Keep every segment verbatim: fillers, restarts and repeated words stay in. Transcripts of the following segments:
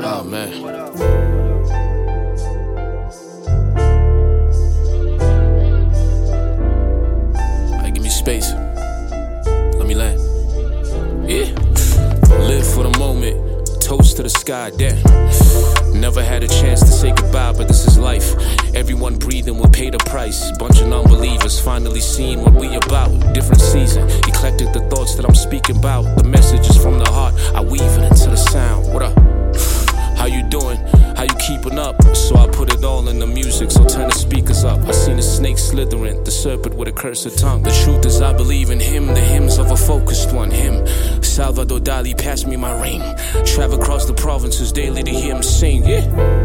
What up, man? What up? Alright, give me space. Let me land. Yeah. Live for the moment. Toast to the sky, damn. Never had a chance to say goodbye, but this is life. Everyone breathing will pay the price. Bunch of non-believers finally seeing what we about. Different season, eclectic the thoughts that I'm speaking about. The message is from the heart, I weave it into the sound. What up? How you doing? How you keeping up? So I put it all in the music, so turn the speakers up. I seen a snake slithering, the serpent with a cursed tongue. The truth is I believe in him, the hymns of a focused one. Him, Salvador Dali, pass me my ring. Travel across the provinces daily to hear him sing, yeah.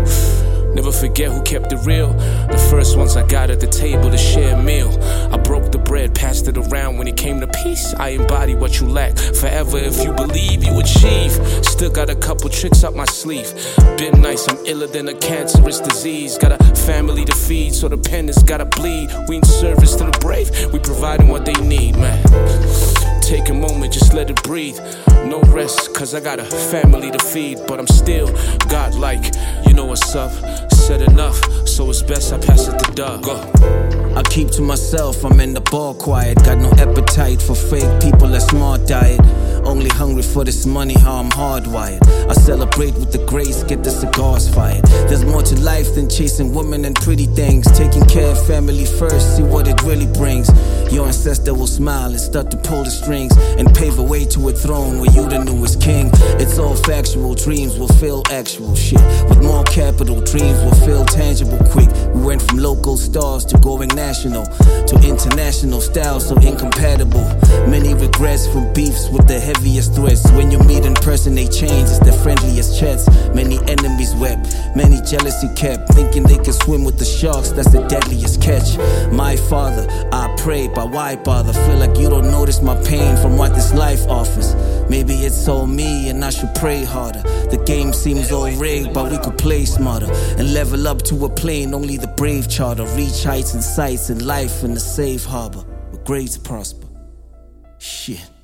Never forget who kept it real. The first ones I got at the table to share a meal. I broke the bread, passed it around. When it came to peace, I embody what you lack. Forever if you believe, you achieve. Still got a couple tricks up my sleeve. Been nice, I'm iller than a cancerous disease. Got a family to feed, so the pen has gotta bleed. We in service to the brave, we providing what they need, man. Take a moment, just let it breathe. No rest, cause I got a family to feed. But I'm still godlike, you know what's up. Said enough, so it's best I pass it to Doug. Go. I keep to myself, I'm in the bar quiet. Got no appetite for fake people, a smart diet. Only hungry for this money, how I'm hardwired. I celebrate with the grace, get the cigars fired. There's more to life than chasing women and pretty things. Taking care of family first, see what it really brings. Your ancestor will smile and start to pull the strings and pave a way to a throne where you the newest king. It's all factual, dreams will feel actual shit. With more capital, dreams will feel tangible quick. We went from local stars to going national, to international styles so incompatible. Many regrets from beefs with the heaviest threats. When you meet in person they change, it's the friendliest chats. Many enemies wept, many jealousy kept, thinking they could swim with the sharks, that's the deadliest catch. My father, I pray, but why bother? Feel like you don't notice my pain from what this life offers. Maybe it's all me and I should pray harder. The game seems all rigged, but we could play smarter and level up to a plane only the brave charter. Reach heights and sights in life in a safe harbor where greats prosper. Shit.